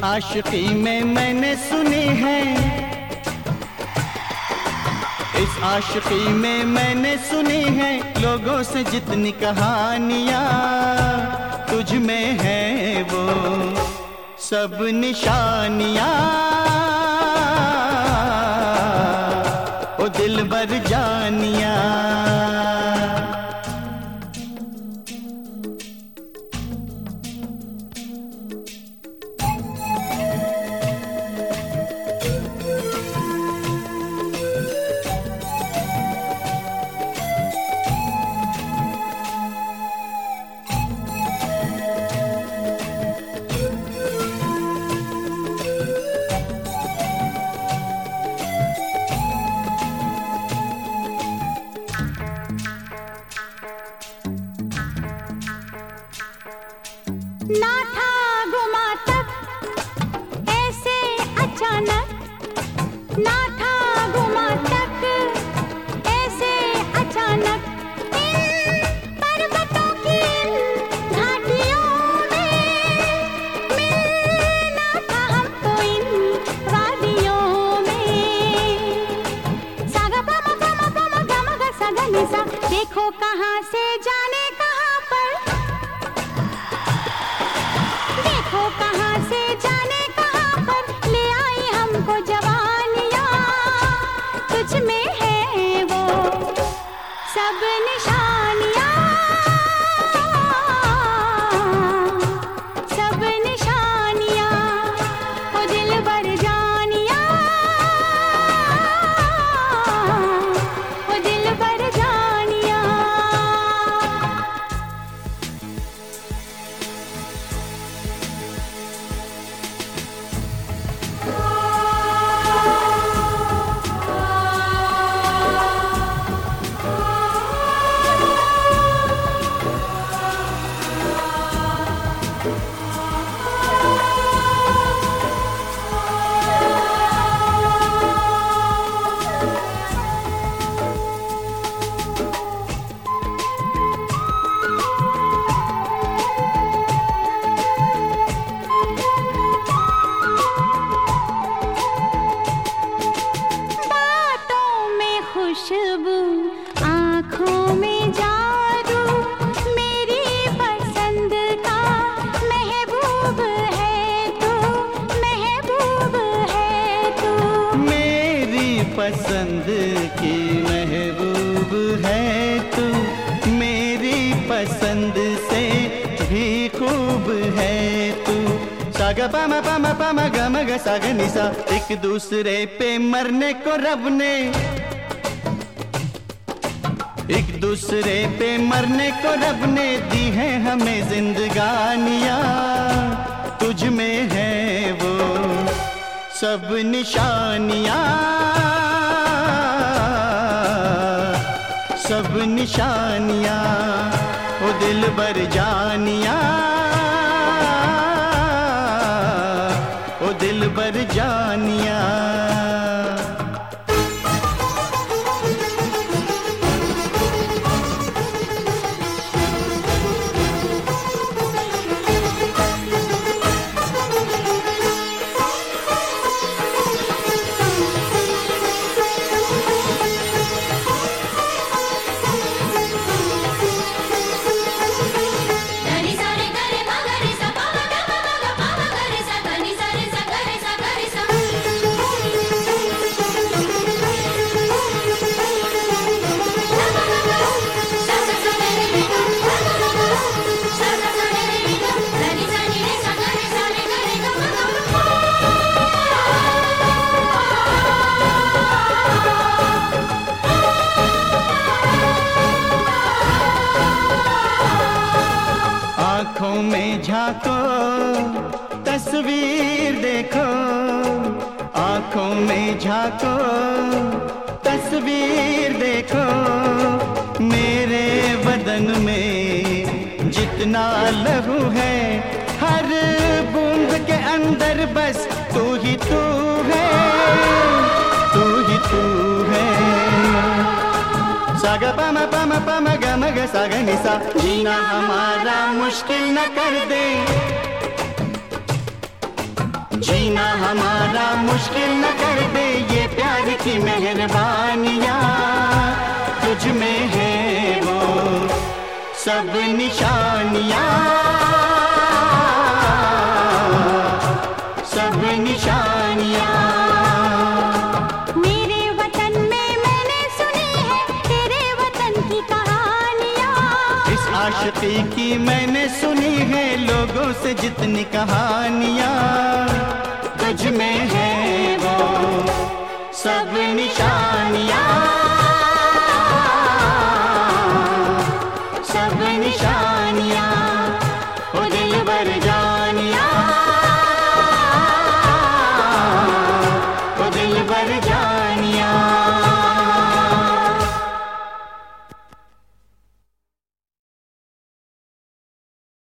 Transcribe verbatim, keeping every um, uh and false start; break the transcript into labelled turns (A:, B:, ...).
A: आशिकी में मैंने सुनी है, इस आशिकी में मैंने सुनी है लोगों से जितनी कहानियां, तुझ में है वो सब निशानियां। ओ दिलबर जानिया,
B: ना था गुमा तक ऐसे अचानक, ना था गुमा तक ऐसे अचानक, इन पर्वतों की घाटियों में मिलना था हमको इन वादियों में। सागा पमा पमा पमा गमा गा सागा निसा, देखो कहाँ से जाने कहाँ पर, देखो कहाँ से जाने कहाँ पर ले आई हमको जवानियाँ, तुझ में है वो सब निशानियाँ, सब निशानियाँ। ओ दिलबर जानिया, ओ दिलबर जानिया। खुशबू आँखों में जादू, मेरी पसंद का महबूब है तू, महबूब है तू।
A: मेरी पसंद की महबूब है तू, मेरी पसंद से भी खूब है तू। सागा पामा पामा पामा गमा गा सागा निसा, एक दूसरे पे मरने को रब ने, एक दूसरे पे मरने को रब ने दी है हमें जिंदगानियां, तुझ में है वो सब निशानियां, सब निशानियां। ओ दिलबर जानिया, ओ दिलबर जानिया। आँखों में झांको तस्वीर देखो, आँखों में झांको तस्वीर देखो, मेरे बदन में जितना लहू है, हर बूंद के अंदर बस तू ही तू है, तू ही तू है। सागा पामा पामा पामा गमा गा सागा निसा, जीना हमारा मुश्किल न कर दे, जीना हमारा मुश्किल न कर दे ये प्यार की मेहरबानियाँ, तुझ में है वो सब निशानियाँ, सब निशानियाँ।
B: मेरे वतन में मैंने सुनी है तेरे वतन की कहानियाँ,
A: इस आशिकी की मैंने सुनी है लोगों से जितनी कहानियाँ, तुझ में है वो सब निशानियाँ, सब निशानियाँ, ओ दिलबर जानिया।